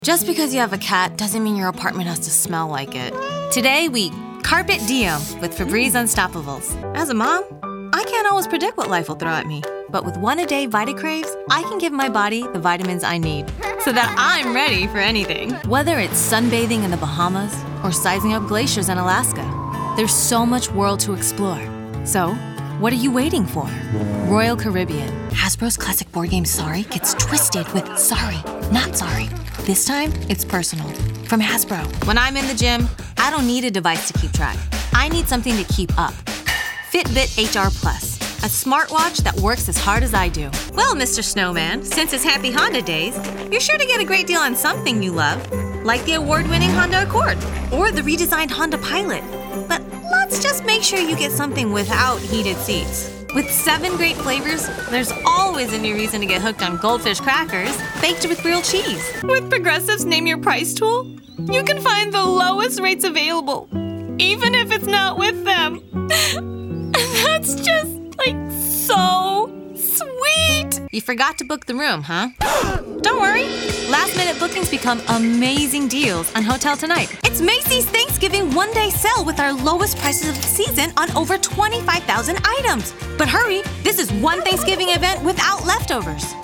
Just because you have a cat doesn't mean your apartment has to smell like it. Today, we carpet diem with Febreze Unstoppables. As a mom, I can't always predict what life will throw at me. But with one-a-day VitaCraves, I can give my body the vitamins I need so that I'm ready for anything. Whether it's sunbathing in the Bahamas or sizing up glaciers in Alaska, there's so much world to explore. So, what are you waiting for? Royal Caribbean. Hasbro's classic board game Sorry gets twisted with sorry, not sorry. This time, it's personal. From Hasbro. When I'm in the gym, I don't need a device to keep track. I need something to keep up. Fitbit HR Plus, a smartwatch that works as hard as I do. Well, Mr. Snowman, since it's Happy Honda Days, you're sure to get a great deal on something you love, like the award-winning Honda Accord or the redesigned Honda Pilot. But let's just make sure you get something without heated seats. With 7 great flavors, there's always a new reason to get hooked on Goldfish crackers, baked with real cheese. With Progressive's Name Your Price tool, you can find the lowest rates available, even if it's not with them. And that's just, so sweet. You forgot to book the room, huh? Don't worry. Last-minute bookings become amazing deals on Hotel Tonight. It's Macy's Thanksgiving one-day sale with our lowest prices of the season on over 25,000 items. But hurry, this is one Thanksgiving event without leftovers.